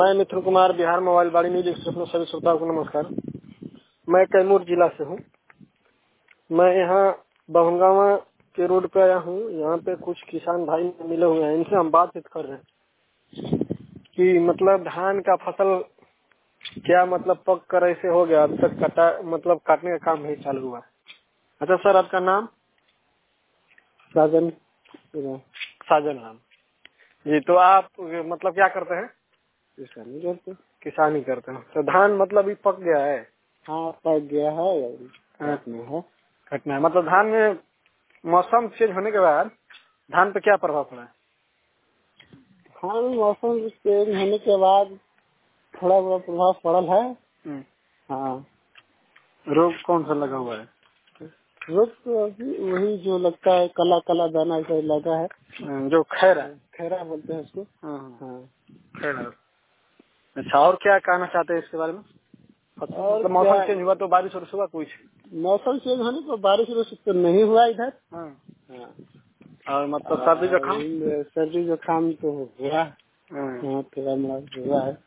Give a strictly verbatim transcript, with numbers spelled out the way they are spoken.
मैं मिथुन कुमार, बिहार मोबाइल बाड़ी news express में सभी श्रोताओं को नमस्कार। मैं कैमूर जिला से हूँ। मैं यहाँ बहुंगावा के रोड पे आया हूँ। यहाँ पे कुछ किसान भाई मिले हुए हैं, इनसे हम बातचीत कर रहे हैं कि मतलब धान का फसल क्या मतलब पक कर ऐसे हो गया, अब तक कटा मतलब काटने का काम नहीं चालू हुआ। अच्छा सर, आपका नाम? साजन साजन राम जी। तो आप मतलब क्या करते हैं? किसानी करते। किसानी करते हैं। तो धान मतलब ये पक गया है? हाँ, पक गया है, हाँ, काटना है। कटना है। मतलब धान में मौसम चेंज होने के बाद धान पे क्या प्रभाव पड़ा है? हाँ, मौसम चेंज होने के बाद थोड़ा बहुत प्रभाव पड़ल है। हाँ, रोग कौन सा लगा हुआ है? रोग तो अभी वही जो लगता है, काला काला दाना ऐसा लगा है, जो खैरा खैरा बोलते हैं उसको। हाँ हाँ। खैरा। अच्छा, और क्या कहना चाहते हैं इसके बारे में? और मतलब मौसम क्या, चेंज हुआ तो बारिश और हुआ कुछ? मौसम चेंज होने पर बारिश वारिश तो नहीं हुआ इधर। हाँ। हाँ। और मतलब सर्दी जुकाम? सर्दी जुकाम तो हुआ। हाँ। हाँ, थोड़ा मोड़ा हुआ है।